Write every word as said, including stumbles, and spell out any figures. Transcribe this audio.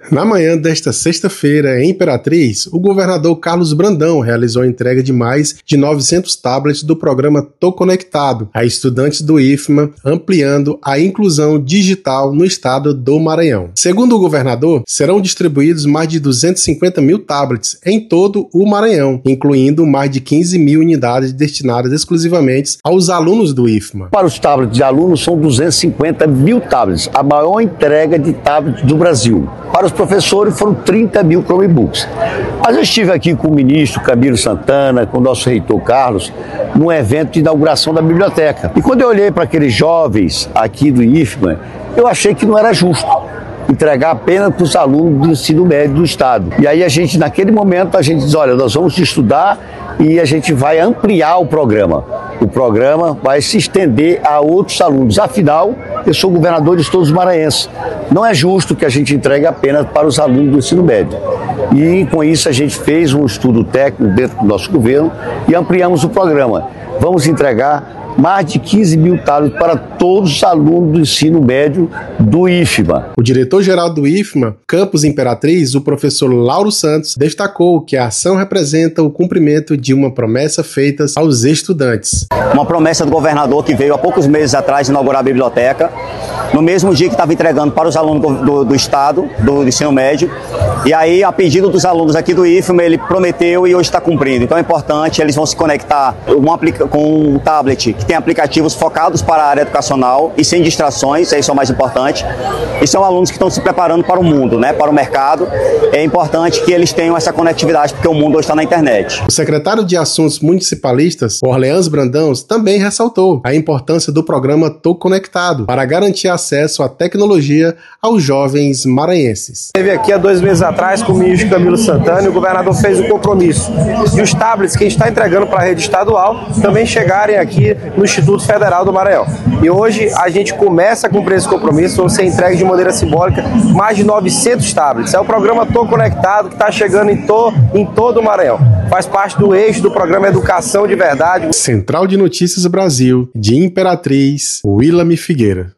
Na manhã desta sexta-feira, em Imperatriz, o governador Carlos Brandão realizou a entrega de mais de novecentos tablets do programa Tô Conectado a estudantes do I F M A, ampliando a inclusão digital no estado do Maranhão. Segundo o governador, serão distribuídos mais de duzentos e cinquenta mil tablets em todo o Maranhão, incluindo mais de quinze mil unidades destinadas exclusivamente aos alunos do I F M A. Para os tablets de alunos são duzentos e cinquenta mil tablets, a maior entrega de tablets do Brasil. Para os professores foram trinta mil Chromebooks. Mas eu estive aqui com o ministro Camilo Santana, com o nosso reitor Carlos, num evento de inauguração da biblioteca. E quando eu olhei para aqueles jovens aqui do I F M A, eu achei que não era justo entregar apenas para os alunos do ensino médio do estado. E aí a gente, naquele momento, a gente diz, olha, nós vamos estudar e a gente vai ampliar o programa. O programa vai se estender a outros alunos. Afinal, eu sou governador de todos os maranhenses. Não é justo que a gente entregue apenas para os alunos do ensino médio. E com isso a gente fez um estudo técnico dentro do nosso governo e ampliamos o programa. Vamos entregar mais de quinze mil tablets para todos os alunos do ensino médio do I F M A. O diretor-geral do I F M A, Campus Imperatriz, o professor Lauro Santos, destacou que a ação representa o cumprimento de uma promessa feita aos estudantes. Uma promessa do governador que veio há poucos meses atrás inaugurar a biblioteca, no mesmo dia que estava entregando para os alunos do, do, do estado, do ensino médio, e aí, a pedido dos alunos aqui do I F M A, ele prometeu e hoje está cumprindo. Então é importante, eles vão se conectar com um tablet que tem aplicativos focados para a área educacional e sem distrações, isso é o mais importante. E são alunos que estão se preparando para o mundo, né, para o mercado. É importante que eles tenham essa conectividade, porque o mundo hoje está na internet. O secretário de Assuntos Municipalistas, Orleans Brandão, também ressaltou a importância do programa Tô Conectado para garantir acesso à tecnologia aos jovens maranhenses. Teve aqui há dois meses atrás com o ministro Camilo Santana e o governador fez o compromisso de os tablets que a gente está entregando para a rede estadual também chegarem aqui no Instituto Federal do Maranhão. E hoje a gente começa a cumprir esse compromisso, vão ser entregues de maneira simbólica mais de novecentos tablets. É o programa Tô Conectado que está chegando em, to, em todo o Maranhão. Faz parte do eixo do programa Educação de Verdade. Central de Notícias Brasil, de Imperatriz, Willam Figueira.